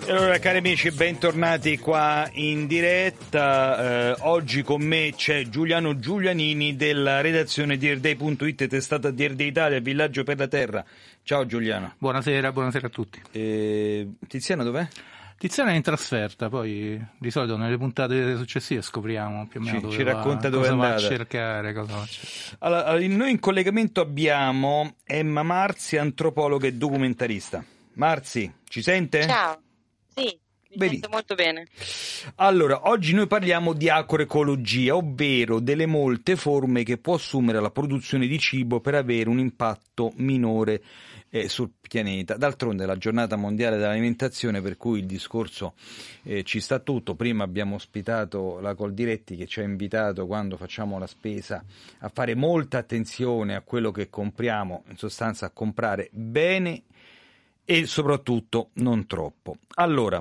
E allora, cari amici, bentornati qua in diretta. Oggi con me c'è Giuliano Giulianini della redazione di Earday.it, testata di Earday Italia, Villaggio per la Terra. Ciao Giuliano. Buonasera a tutti. Tiziano dov'è? Tiziano è in trasferta, poi di solito nelle puntate successive scopriamo più o meno dove ci racconta dove cosa è va a andata. cercare. Allora, noi in collegamento abbiamo Emma Marzi, antropologa e documentarista. Marzi, ci sente? Ciao, sì, mi sento molto bene. Allora, oggi noi parliamo di agroecologia, ovvero delle molte forme che può assumere la produzione di cibo per avere un impatto minore sul pianeta. D'altronde è la giornata mondiale dell'alimentazione, per cui il discorso ci sta tutto. Prima abbiamo ospitato la Coldiretti, che ci ha invitato, quando facciamo la spesa, a fare molta attenzione a quello che compriamo, in sostanza a comprare bene e soprattutto non troppo. Allora,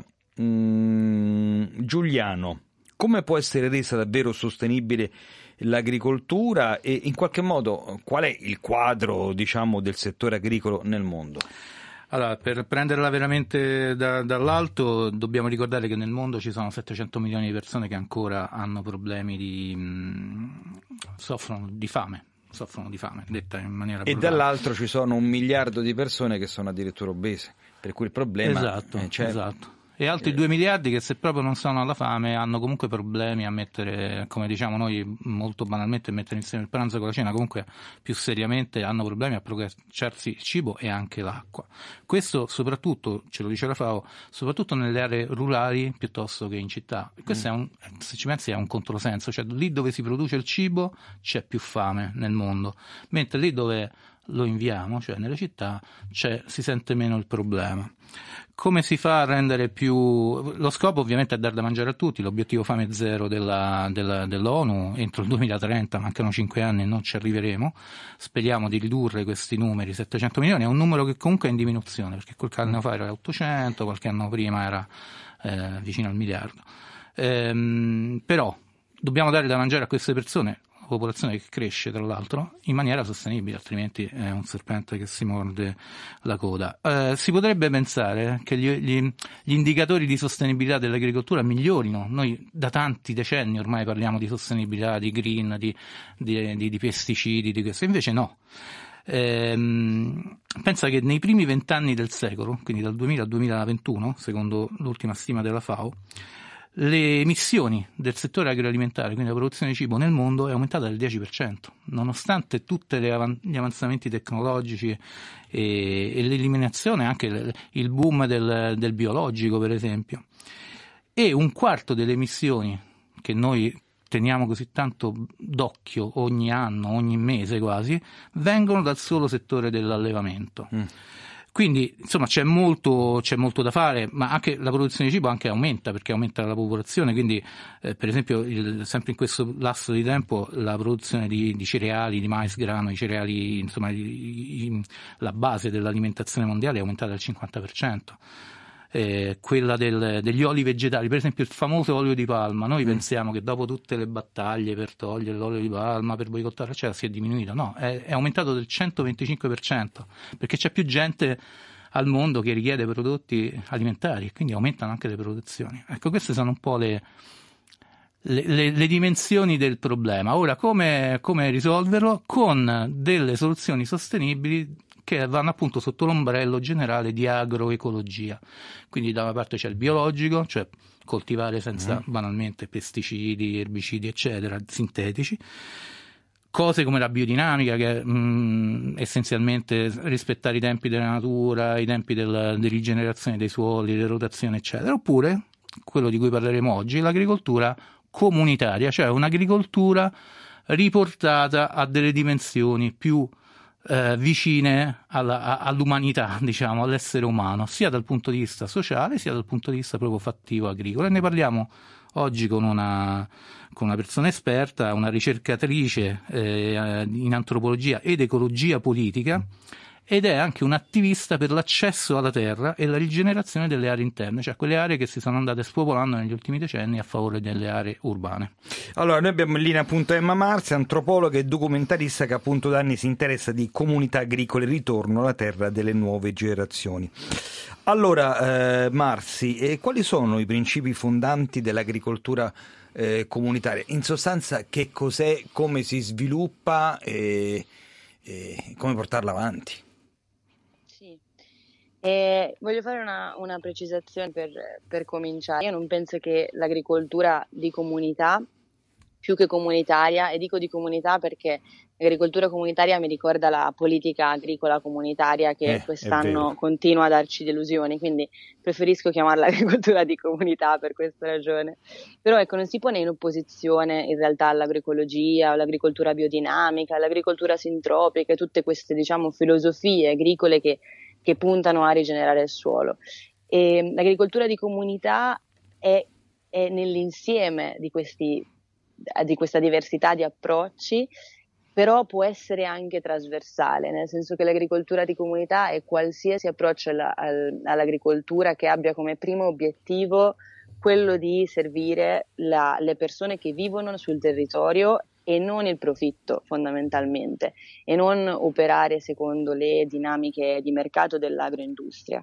Giuliano, come può essere resa davvero sostenibile l'agricoltura e in qualche modo qual è il quadro, diciamo, del settore agricolo nel mondo? Allora, per prenderla veramente dall'alto, dobbiamo ricordare che nel mondo ci sono 700 milioni di persone che ancora hanno problemi soffrono di fame, detta in maniera brutale. E dall'altro ci sono 1 miliardo di persone che sono addirittura obese, per cui il problema Esatto. E altri 2 miliardi che, se proprio non sono alla fame, hanno comunque problemi a mettere, come diciamo noi molto banalmente, mettere insieme il pranzo con la cena. Comunque più seriamente hanno problemi a procurarsi il cibo e anche l'acqua. Questo soprattutto, ce lo dice la FAO, soprattutto nelle aree rurali piuttosto che in città. Questo se ci pensi, è un controsenso, cioè lì dove si produce il cibo c'è più fame nel mondo, mentre lì dove lo inviamo, cioè nelle città, si sente meno il problema. Come si fa a rendere più... Lo scopo ovviamente è dar da mangiare a tutti, l'obiettivo fame zero dell'ONU, entro il 2030, mancano 5 anni e non ci arriveremo. Speriamo di ridurre questi numeri, 700 milioni, è un numero che comunque è in diminuzione, perché qualche anno fa era 800, qualche anno prima era vicino al miliardo. Però dobbiamo dare da mangiare a queste persone, popolazione che cresce tra l'altro, in maniera sostenibile, altrimenti è un serpente che si morde la coda. Si potrebbe pensare che gli indicatori di sostenibilità dell'agricoltura migliorino. Noi da tanti decenni ormai parliamo di sostenibilità, di green, di pesticidi, di questo, invece no. Pensa che nei primi 20 anni del secolo, quindi dal 2000 al 2021, secondo l'ultima stima della FAO, le emissioni del settore agroalimentare, quindi la produzione di cibo nel mondo, è aumentata del 10%, nonostante tutti gli avanzamenti tecnologici e l'eliminazione, anche il boom del biologico, per esempio. E 1/4 delle emissioni che noi teniamo così tanto d'occhio ogni anno, ogni mese quasi, vengono dal solo settore dell'allevamento. Quindi insomma c'è molto da fare, ma anche la produzione di cibo anche aumenta, perché aumenta la popolazione, quindi per esempio sempre in questo lasso di tempo la produzione di cereali, di mais, grano, i cereali, insomma la base dell'alimentazione mondiale è aumentata del 50%. Quella degli oli vegetali, per esempio il famoso olio di palma, noi pensiamo che dopo tutte le battaglie per togliere l'olio di palma, per boicottare, si è diminuito. No, è aumentato del 125%, perché c'è più gente al mondo che richiede prodotti alimentari e quindi aumentano anche le produzioni. Ecco, queste sono un po' le dimensioni del problema. Ora, come risolverlo? Con delle soluzioni sostenibili che vanno appunto sotto l'ombrello generale di agroecologia. Quindi da una parte c'è il biologico, cioè coltivare senza banalmente pesticidi, erbicidi, eccetera, sintetici. Cose come la biodinamica, che è essenzialmente rispettare i tempi della natura, i tempi di rigenerazione dei suoli, le rotazioni, eccetera. Oppure, quello di cui parleremo oggi, l'agricoltura comunitaria, cioè un'agricoltura riportata a delle dimensioni più vicine all'umanità, diciamo, all'essere umano, sia dal punto di vista sociale sia dal punto di vista proprio fattivo agricolo. E ne parliamo oggi con una persona esperta, una ricercatrice in antropologia ed ecologia politica, ed è anche un attivista per l'accesso alla terra e la rigenerazione delle aree interne, cioè quelle aree che si sono andate spopolando negli ultimi decenni a favore delle aree urbane. Allora, noi abbiamo in linea appunto Emma Marzi, antropologa e documentarista che appunto da anni si interessa di comunità agricole e ritorno alla terra delle nuove generazioni. Allora, Marzi, quali sono i principi fondanti dell'agricoltura comunitaria? In sostanza, che cos'è, come si sviluppa e come portarla avanti? Sì. Voglio fare una precisazione per cominciare. Io non penso che l'agricoltura di comunità, più che comunitaria, e dico di comunità perché l'agricoltura comunitaria mi ricorda la politica agricola comunitaria che È quest'anno vero. continua a darci delusioni, quindi preferisco chiamarla agricoltura di comunità per questa ragione. Però ecco, non si pone in opposizione in realtà all'agroecologia, all'agricoltura biodinamica, all'agricoltura sintropica e tutte queste, diciamo, filosofie agricole che puntano a rigenerare il suolo. E l'agricoltura di comunità è nell'insieme di questa diversità di approcci, però può essere anche trasversale, nel senso che l'agricoltura di comunità è qualsiasi approccio all'agricoltura che abbia come primo obiettivo quello di servire le persone che vivono sul territorio e non il profitto fondamentalmente, e non operare secondo le dinamiche di mercato dell'agroindustria.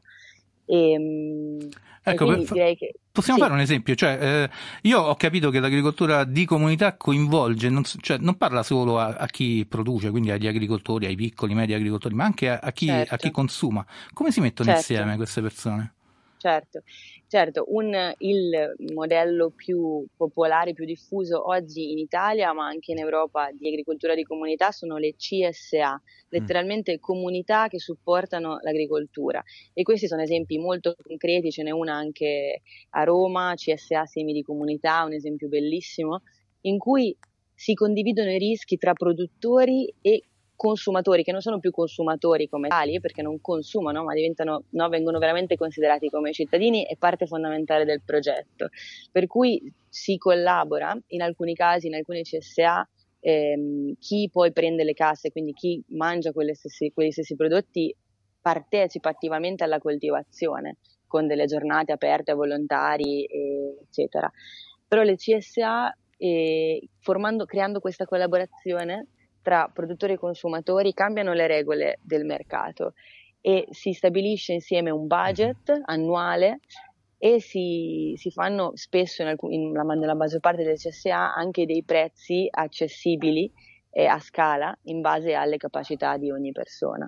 E Ecco, quindi direi che possiamo sì. fare un esempio, cioè io ho capito che l'agricoltura di comunità coinvolge, cioè, non parla solo a chi produce, quindi agli agricoltori, ai piccoli, medi agricoltori, ma anche a chi Certo, consuma. Come si mettono certo. insieme queste persone? Certo, certo, il modello più popolare, più diffuso oggi in Italia, ma anche in Europa di agricoltura di comunità sono le CSA, letteralmente comunità che supportano l'agricoltura. E questi sono esempi molto concreti, ce n'è una anche a Roma, CSA Semi di Comunità, un esempio bellissimo, in cui si condividono i rischi tra produttori e consumatori che non sono più consumatori come tali perché non consumano ma diventano, no, vengono veramente considerati come cittadini e parte fondamentale del progetto, per cui si collabora in alcuni casi, in alcune CSA, chi poi prende le casse, quindi chi mangia quegli stessi prodotti partecipa attivamente alla coltivazione con delle giornate aperte a volontari eccetera, però le CSA creando questa collaborazione tra produttori e consumatori cambiano le regole del mercato e si stabilisce insieme un budget annuale e si fanno spesso nella maggior parte delle CSA anche dei prezzi accessibili a scala in base alle capacità di ogni persona.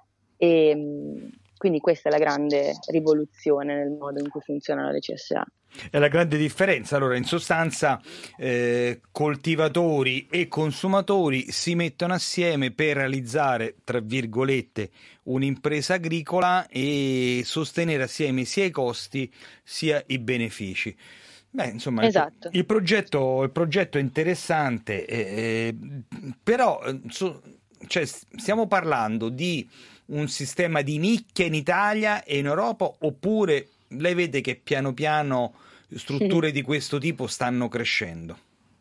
Quindi questa è la grande rivoluzione nel modo in cui funzionano le CSA. È la grande differenza. Allora, in sostanza, coltivatori e consumatori si mettono assieme per realizzare, tra virgolette, un'impresa agricola e sostenere assieme sia i costi sia i benefici. Beh, insomma, Esatto. il progetto è interessante, però cioè, stiamo parlando di un sistema di nicchia in Italia e in Europa, oppure lei vede che piano piano strutture di questo tipo stanno crescendo?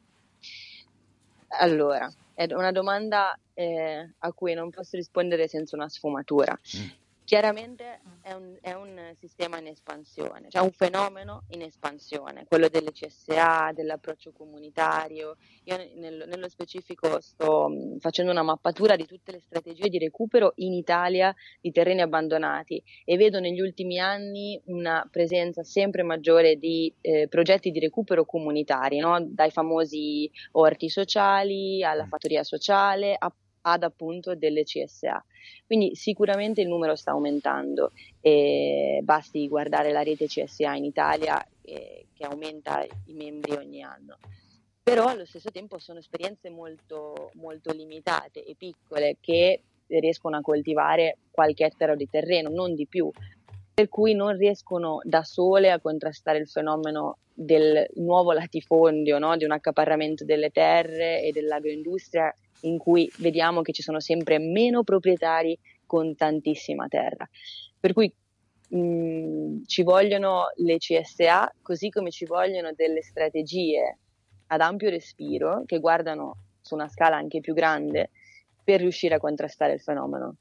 Allora, è una domanda a cui non posso rispondere senza una sfumatura. Chiaramente è un sistema in espansione, cioè un fenomeno in espansione, quello delle CSA, dell'approccio comunitario. Io nello specifico sto facendo una mappatura di tutte le strategie di recupero in Italia di terreni abbandonati e vedo negli ultimi anni una presenza sempre maggiore di progetti di recupero comunitari, no? Dai famosi orti sociali alla fattoria sociale ad appunto delle CSA. Quindi sicuramente il numero sta aumentando e basti guardare la rete CSA in Italia che aumenta i membri ogni anno. Però allo stesso tempo sono esperienze molto, molto limitate e piccole che riescono a coltivare qualche ettaro di terreno, non di più, per cui non riescono da sole a contrastare il fenomeno del nuovo latifondio, no? Di un accaparramento delle terre e dell'agroindustria in cui vediamo che ci sono sempre meno proprietari con tantissima terra. Per cui ci vogliono le CSA, così come ci vogliono delle strategie ad ampio respiro che guardano su una scala anche più grande per riuscire a contrastare il fenomeno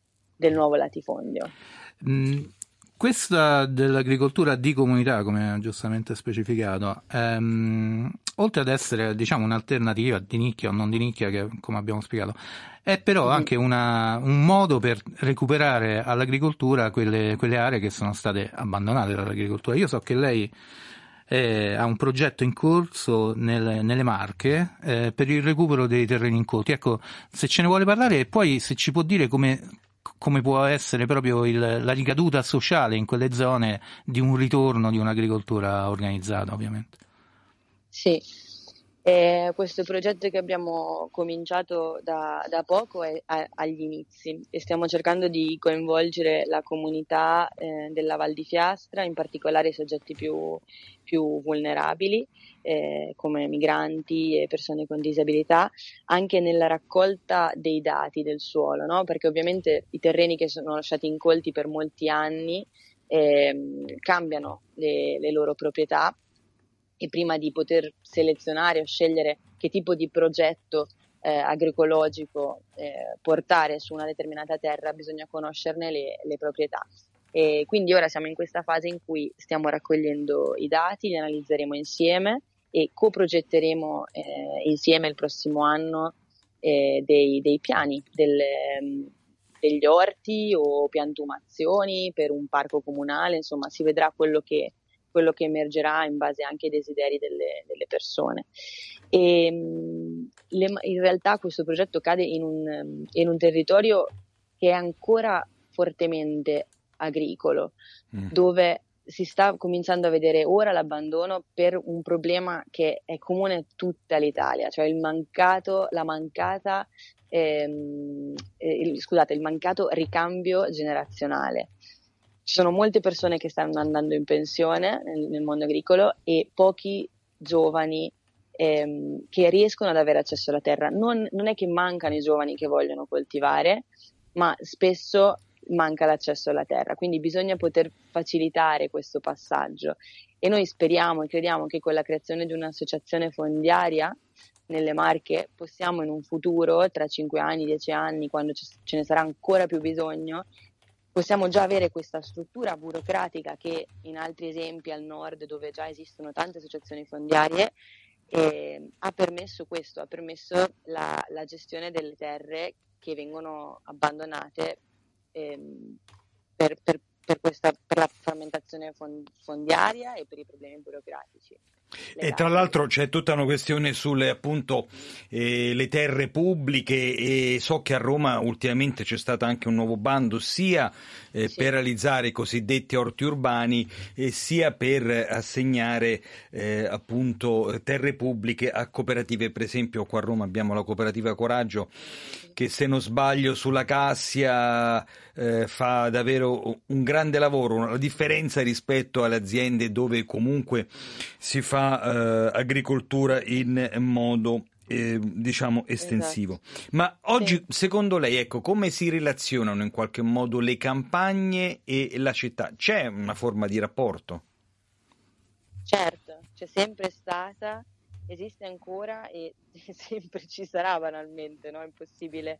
del nuovo latifondio. Questa dell'agricoltura di comunità, come ha giustamente specificato, oltre ad essere, diciamo, un'alternativa di nicchia o non di nicchia, che come abbiamo spiegato, è però anche un modo per recuperare all'agricoltura quelle aree che sono state abbandonate dall'agricoltura. Io so che lei ha un progetto in corso nelle Marche per il recupero dei terreni incolti. Ecco, se ce ne vuole parlare, e poi se ci può dire come può essere proprio la ricaduta sociale in quelle zone di un ritorno di un'agricoltura organizzata, ovviamente. Sì, questo progetto che abbiamo cominciato da poco è agli inizi e stiamo cercando di coinvolgere la comunità della Val di Fiastra, in particolare i soggetti più vulnerabili, come migranti e persone con disabilità, anche nella raccolta dei dati del suolo, no? Perché ovviamente i terreni che sono lasciati incolti per molti anni cambiano le loro proprietà, e prima di poter selezionare o scegliere che tipo di progetto agroecologico portare su una determinata terra bisogna conoscerne le proprietà. E quindi ora siamo in questa fase in cui stiamo raccogliendo i dati, li analizzeremo insieme e coprogetteremo insieme il prossimo anno dei piani, degli orti o piantumazioni per un parco comunale, insomma si vedrà quello che emergerà in base anche ai desideri delle persone. E in realtà questo progetto cade in un territorio che è ancora fortemente agricolo, dove si sta cominciando a vedere ora l'abbandono per un problema che è comune a tutta l'Italia, cioè il mancato ricambio generazionale. Ci sono molte persone che stanno andando in pensione nel mondo agricolo e pochi giovani che riescono ad avere accesso alla terra. Non è che mancano i giovani che vogliono coltivare, ma spesso manca l'accesso alla terra, quindi bisogna poter facilitare questo passaggio e noi speriamo e crediamo che con la creazione di un'associazione fondiaria nelle Marche possiamo in un futuro, tra 5 anni, 10 anni, quando ce ne sarà ancora più bisogno, possiamo già avere questa struttura burocratica che in altri esempi al nord, dove già esistono tante associazioni fondiarie, ha permesso la gestione delle terre che vengono abbandonate per la frammentazione fondiaria e per i problemi burocratici. E tra l'altro c'è tutta una questione sulle appunto le terre pubbliche, e so che a Roma ultimamente c'è stato anche un nuovo bando sia Sì. per realizzare i cosiddetti orti urbani sia per assegnare appunto terre pubbliche a cooperative. Per esempio qua a Roma abbiamo la cooperativa Coraggio che, se non sbaglio, sulla Cassia fa davvero un grande lavoro, la differenza rispetto alle aziende dove comunque si fa agricoltura in modo diciamo estensivo. Esatto. Ma oggi Sì. secondo lei, ecco, come si relazionano in qualche modo le campagne e la città? C'è una forma di rapporto? Certo, c'è sempre stata, esiste ancora e sempre ci sarà, banalmente, no? È impossibile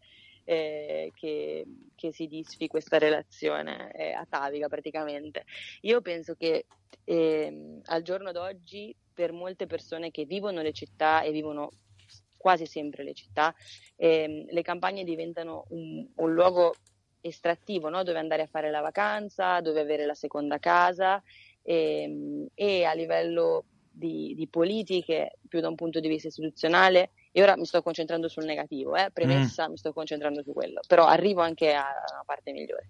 che si disfi questa relazione, è atavica praticamente. Io penso che al giorno d'oggi, per molte persone che vivono le città e vivono quasi sempre le città, le campagne diventano un luogo estrattivo, no? Dove andare a fare la vacanza, dove avere la seconda casa, e a livello di politiche, più da un punto di vista istituzionale, e ora mi sto concentrando sul negativo, premessa, mi sto concentrando su quello, però arrivo anche a una parte migliore.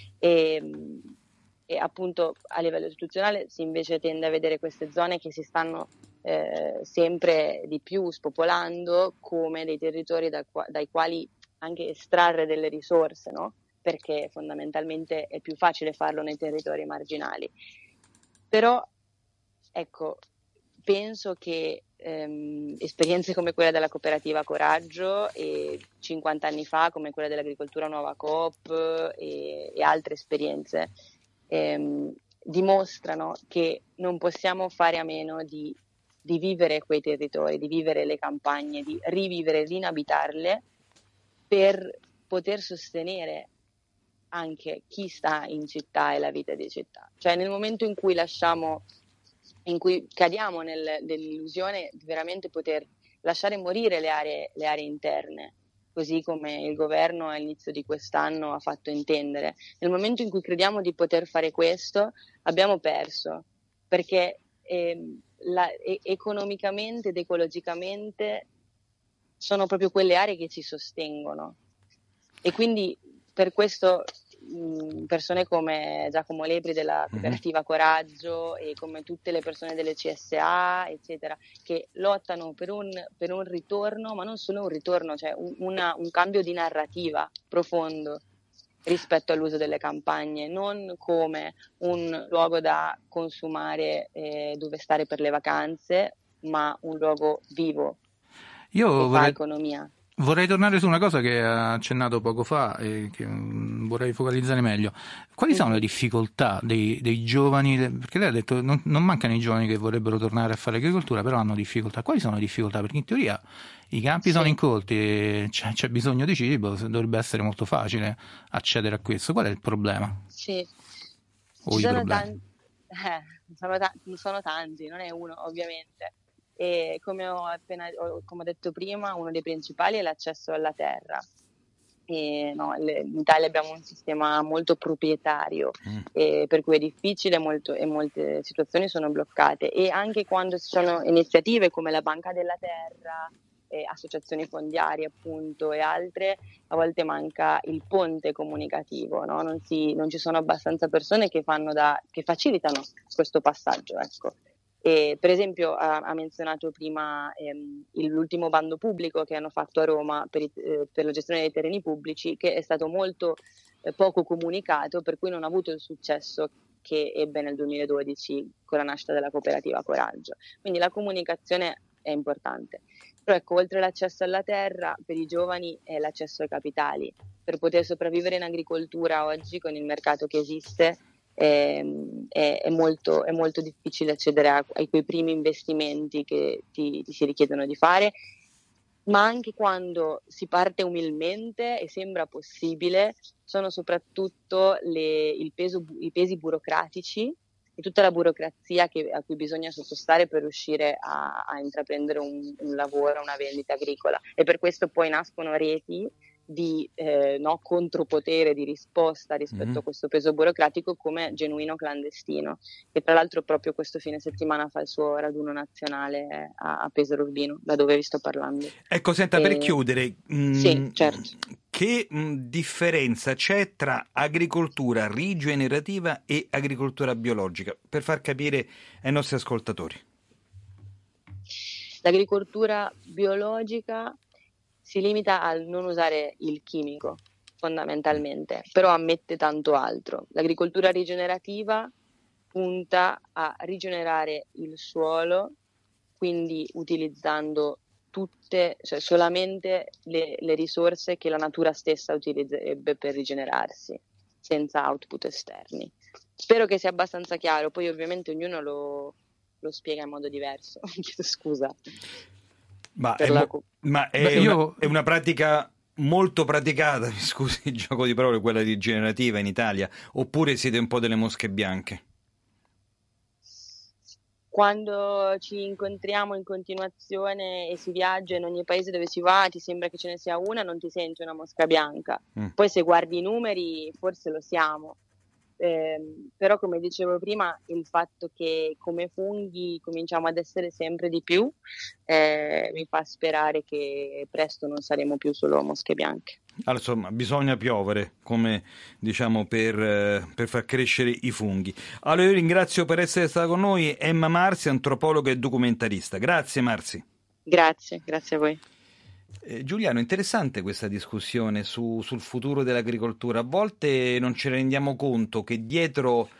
E appunto a livello istituzionale si invece tende a vedere queste zone che si stanno sempre di più spopolando come dei territori dai quali anche estrarre delle risorse, no? Perché fondamentalmente è più facile farlo nei territori marginali. Però, ecco, penso che esperienze come quella della cooperativa Coraggio e 50 anni fa come quella dell'agricoltura Nuova Coop e altre esperienze dimostrano che non possiamo fare a meno di vivere quei territori, di vivere le campagne, di rivivere, di inabitarle per poter sostenere anche chi sta in città e la vita di città. Cioè nel momento in cui cadiamo nell'illusione di veramente poter lasciare morire le aree interne, così come il governo all'inizio di quest'anno ha fatto intendere. Nel momento in cui crediamo di poter fare questo, abbiamo perso, perché economicamente ed ecologicamente sono proprio quelle aree che ci sostengono. E quindi per questo persone come Giacomo Lepri della cooperativa Coraggio e come tutte le persone delle CSA, eccetera, che lottano per un ritorno, ma non solo un ritorno, cioè un cambio di narrativa profondo rispetto all'uso delle campagne, non come un luogo da consumare dove stare per le vacanze, ma un luogo vivo che fa economia. Vorrei tornare su una cosa che ha accennato poco fa e che vorrei focalizzare meglio. Quali sono le difficoltà dei giovani? Perché lei ha detto non mancano i giovani che vorrebbero tornare a fare agricoltura, però hanno difficoltà. Quali sono le difficoltà? Perché in teoria i campi sono incolti e c'è bisogno di cibo, dovrebbe essere molto facile accedere a questo. Qual è il problema? Sì, O i problemi? sono tanti, non è uno ovviamente. E come ho detto prima, uno dei principali è l'accesso alla terra. In Italia abbiamo un sistema molto proprietario, per cui è difficile e molte situazioni sono bloccate. E anche quando ci sono iniziative come la Banca della Terra, associazioni fondiarie appunto e altre, a volte manca il ponte comunicativo, no? Non ci sono abbastanza persone che facilitano questo passaggio, ecco. E, per esempio ha menzionato prima l'ultimo bando pubblico che hanno fatto a Roma per la gestione dei terreni pubblici, che è stato molto poco comunicato, per cui non ha avuto il successo che ebbe nel 2012 con la nascita della cooperativa Coraggio. Quindi la comunicazione è importante. Però ecco, oltre all'accesso alla terra, per i giovani è l'accesso ai capitali. Per poter sopravvivere in agricoltura oggi, con il mercato che esiste, è molto difficile accedere ai quei primi investimenti che ti si richiedono di fare, ma anche quando si parte umilmente e sembra possibile, sono soprattutto i pesi burocratici e tutta la burocrazia a cui bisogna sottostare per riuscire a intraprendere un lavoro, una vendita agricola. E per questo poi nascono reti di contropotere, di risposta rispetto a questo peso burocratico, come Genuino Clandestino, che tra l'altro proprio questo fine settimana fa il suo raduno nazionale a Pesaro Urbino, da dove vi sto parlando. Ecco, senta, per chiudere, sì, certo. Che differenza c'è tra agricoltura rigenerativa e agricoltura biologica, per far capire ai nostri ascoltatori? L'agricoltura biologica si limita a non usare il chimico, fondamentalmente, però ammette tanto altro. L'agricoltura rigenerativa punta a rigenerare il suolo, quindi utilizzando solamente le risorse che la natura stessa utilizzerebbe per rigenerarsi, senza output esterni. Spero che sia abbastanza chiaro, poi ovviamente ognuno lo spiega in modo diverso. Chiedo scusa. È una pratica molto praticata, mi scusi il gioco di parole, quella rigenerativa in Italia, oppure siete un po' delle mosche bianche? Quando ci incontriamo in continuazione e si viaggia in ogni paese dove si va, ti sembra che ce ne sia una, non ti senti una mosca bianca. Poi se guardi i numeri forse lo siamo. Però come dicevo prima, il fatto che come funghi cominciamo ad essere sempre di più mi fa sperare che presto non saremo più solo mosche bianche. Allora, insomma, bisogna piovere, come diciamo, per far crescere i funghi. Allora io ringrazio per essere stata con noi Emma Marsi, antropologa e documentarista. Grazie Marsi. Grazie a voi. Giuliano, interessante questa discussione sul futuro dell'agricoltura. A volte non ci rendiamo conto che dietro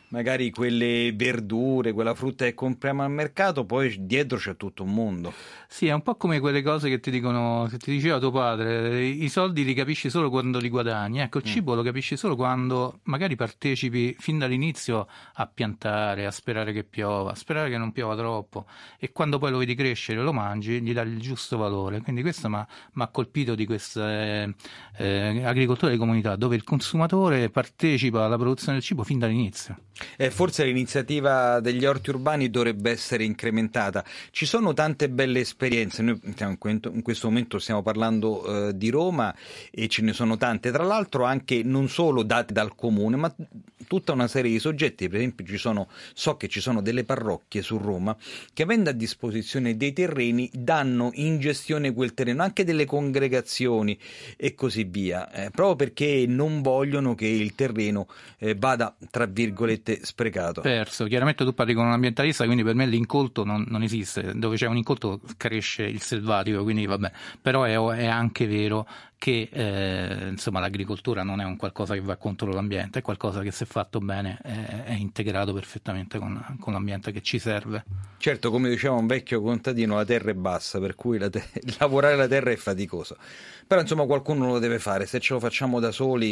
magari quelle verdure, quella frutta che compriamo al mercato, poi dietro c'è tutto un mondo. Sì, è un po' come quelle cose che ti dicono, che ti diceva tuo padre, i soldi li capisci solo quando li guadagni, ecco, il cibo lo capisci solo quando magari partecipi fin dall'inizio a piantare, a sperare che piova, a sperare che non piova troppo, e quando poi lo vedi crescere, lo mangi, gli dai il giusto valore. Quindi questo mi ha colpito di queste agricoltura di comunità, dove il consumatore partecipa alla produzione del cibo fin dall'inizio. Forse l'iniziativa degli orti urbani dovrebbe essere incrementata. Ci sono tante belle esperienze, noi in questo momento stiamo parlando di Roma e ce ne sono tante, tra l'altro anche non solo date dal comune, ma tutta una serie di soggetti. Per esempio so che ci sono delle parrocchie su Roma che, avendo a disposizione dei terreni, danno in gestione quel terreno, anche delle congregazioni e così via, proprio perché non vogliono che il terreno vada, tra virgolette, sprecato. Perso. Chiaramente tu parli con un ambientalista, quindi per me l'incolto non esiste. Dove c'è un incolto cresce il selvatico, quindi vabbè. Però è anche vero che insomma, l'agricoltura non è un qualcosa che va contro l'ambiente, è qualcosa che, se fatto bene, è integrato perfettamente con l'ambiente che ci serve. Certo, come diceva un vecchio contadino, la terra è bassa, per cui lavorare la terra è faticoso. Però insomma qualcuno lo deve fare, se ce lo facciamo da soli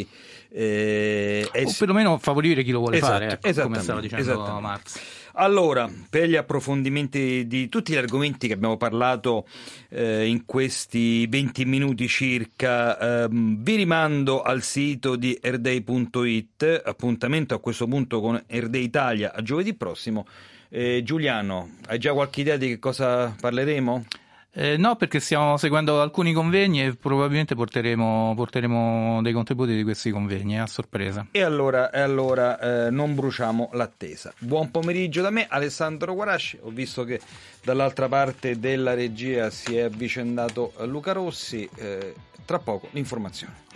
o perlomeno favorire chi lo vuole fare, ecco, come stava dicendo Marx. Allora, per gli approfondimenti di tutti gli argomenti che abbiamo parlato in questi 20 minuti circa, vi rimando al sito di Airday.it. Appuntamento a questo punto con Airday Italia a giovedì prossimo. Giuliano, hai già qualche idea di che cosa parleremo? No, perché stiamo seguendo alcuni convegni e probabilmente porteremo dei contributi di questi convegni a sorpresa. E allora non bruciamo l'attesa. Buon pomeriggio da me, Alessandro Guarasci. Ho visto che dall'altra parte della regia si è avvicendato Luca Rossi. Tra poco l'informazione.